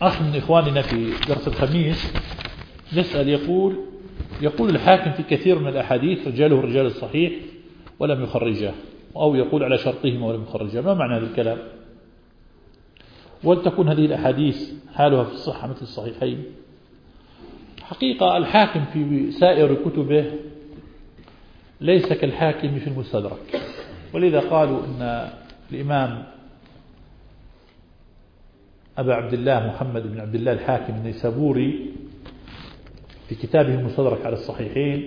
أخ من إخواننا في درس الخميس يسأل يقول الحاكم في كثير من الأحاديث رجاله رجال الصحيح ولم يخرجاه، أو يقول على شرطهما ولم يخرجاه. ما معنى هذا الكلام؟ ولتكن هذه الأحاديث حالها في الصحة مثل الصحيحين؟ حقيقة الحاكم في سائر كتبه ليس كالحاكم في المستدرك، ولذا قالوا أن الإمام أبا عبد الله محمد بن عبد الله الحاكم النيسابوري في كتابه المستدرك على الصحيحين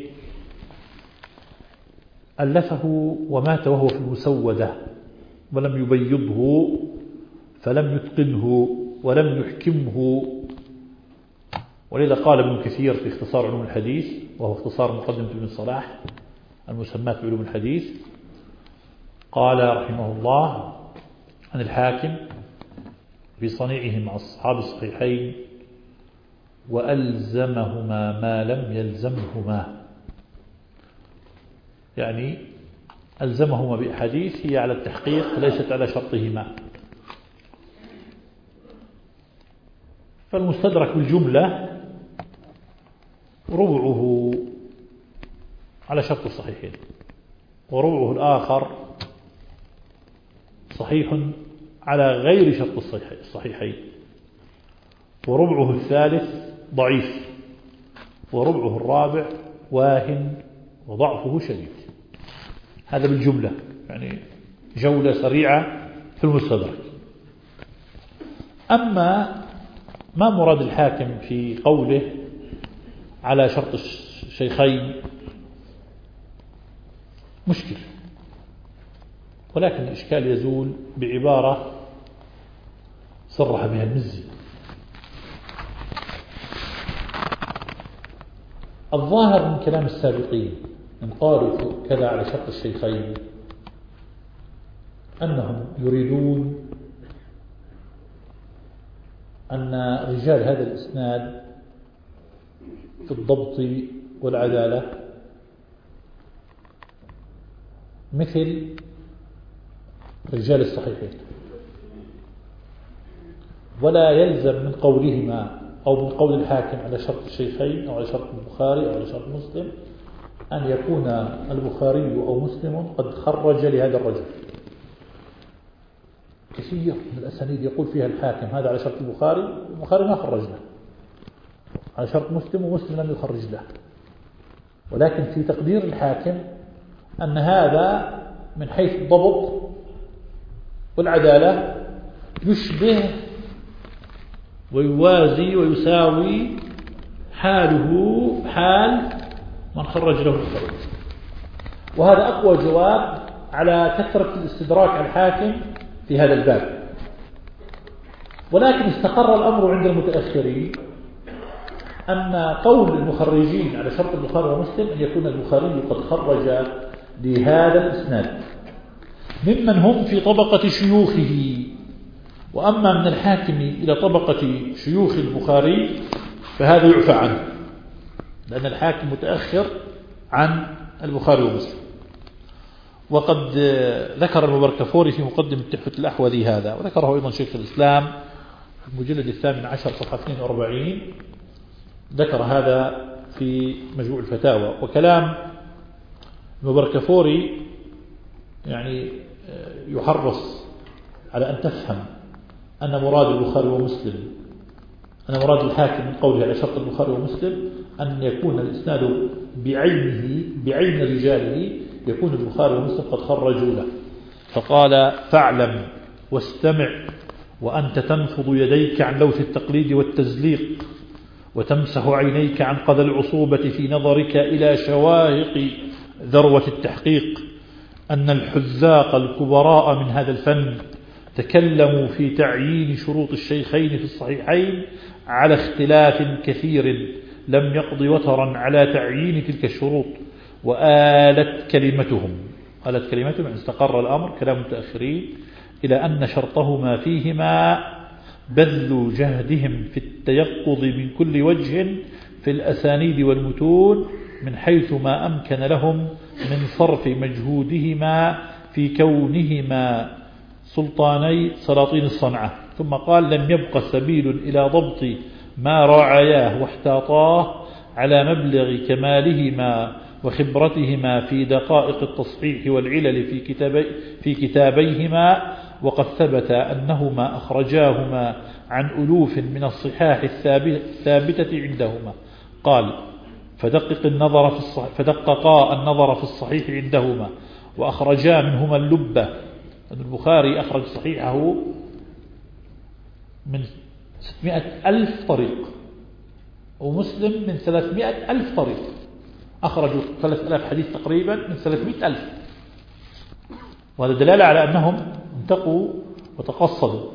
ألفه ومات وهو في المسودة ولم يبيضه فلم يتقنه ولم يحكمه. ولذا قال ابن كثير في اختصار علوم الحديث، وهو اختصار مقدمة ابن صلاح المسمات بعلوم الحديث، قال رحمه الله عن الحاكم في صنيعه مع أصحاب الصحيحين: وألزمهما ما لم يلزمهما، يعني ألزمهما بأحاديث هي على التحقيق ليست على شرطهما. فالمستدرك بالجملة ربعه على شرط الصحيحين، وربعه الآخر صحيح على غير شرط الصحيحين، وربعه الثالث ضعيف، وربعه الرابع واهن وضعفه شديد. هذا بالجملة، يعني جولة سريعة في المستدرك. أما ما مراد الحاكم في قوله على شرط الشيخين مشكل، ولكن الإشكال يزول بعبارة صرح بها المزي. الظاهر من كلام السابقين من قالوا كذا على شرط الشيخين أنهم يريدون أن رجال هذا الإسناد في الضبط والعدالة مثل رجال الصحيحين، ولا يلزم من قولهما أو من قول الحاكم على شرط الشيخين أو على شرط البخاري أو على شرط مسلم أن يكون البخاري أو مسلم قد خرج لهذا الرجل. كثير من الأسانيد يقول فيها الحاكم هذا على شرط البخاري ما خرج له، على شرط مسلم ومسلم لم يخرج له، ولكن في تقدير الحاكم أن هذا من حيث الضبط والعدالة يشبه ويوازي ويساوي حاله حال من خرج له البخاري. وهذا أقوى جواب على كثرة الاستدراك على الحاكم في هذا الباب. ولكن استقر الأمر عند المتأخرين أن قول المخرجين على شرط البخاري ومسلم أن يكون البخاري قد خرج لهذا الإسناد ممن هم في طبقة شيوخه. وأما من الحاكم إلى طبقة شيوخ البخاري فهذا يعفى عنه، لأن الحاكم متأخر عن البخاري ومسلم. وقد ذكر المبركفوري في مقدمة تحفة الأحوذي هذا، وذكره أيضا شيخ الإسلام في المجلد 18 صفحة 42، ذكر هذا في مجموع الفتاوى. وكلام المبركفوري يعني يحرص على أن تفهم أن مراد البخاري ومسلم، أن مراد الحاكم من قوله على شرط البخاري ومسلم أن يكون الإسناد بعين رجاله يكون البخاري ومسلم قد خرجوا له. فقال: فاعلم واستمع وأنت تنفض يديك عن لوث التقليد والتزليق، وتمسح عينيك عن قذى العصوبة في نظرك إلى شواهق ذروة التحقيق، أن الحذاق الكبراء من هذا الفن تكلموا في تعيين شروط الشيخين في الصحيحين على اختلاف كثير لم يقض وترا على تعيين تلك الشروط، وآلت كلمتهم يعني استقر الأمر كلام المتأخرين إلى أن شرطهما فيهما بذل جهدهم في التيقظ من كل وجه في الأسانيد والمتون من حيث ما أمكن لهم من صرف مجهودهما في كونهما سلطاني سلاطين الصنعة. ثم قال لم يبق سبيل إلى ضبط ما راعياه واحتاطاه على مبلغ كمالهما وخبرتهما في دقائق التصحيح والعلل في كتابيهما، وقد ثبت أنهما أخرجاهما عن ألوف من الصحاح الثابتة عندهما. قال فدققا النظر في الصحيح عندهما وأخرجا منهما اللبة. البخاري أخرج صحيحه من 600,000 طريق، ومسلم من 300,000 طريق، أخرجوا 3000 حديث تقريبا من 300,000. وهذا دلالة على أنهم انتقوا وتقصدوا.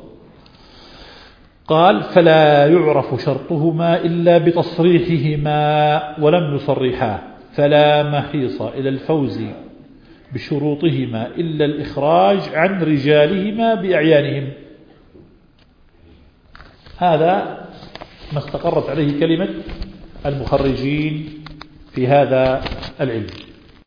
قال فلا يعرف شرطهما إلا بتصريحهما ولم يصرحا، فلا محيص إلى الفوز بشروطهما إلا الإخراج عن رجالهما بأعيانهم. هذا ما استقرت عليه كلمة المخرجين في هذا العلم.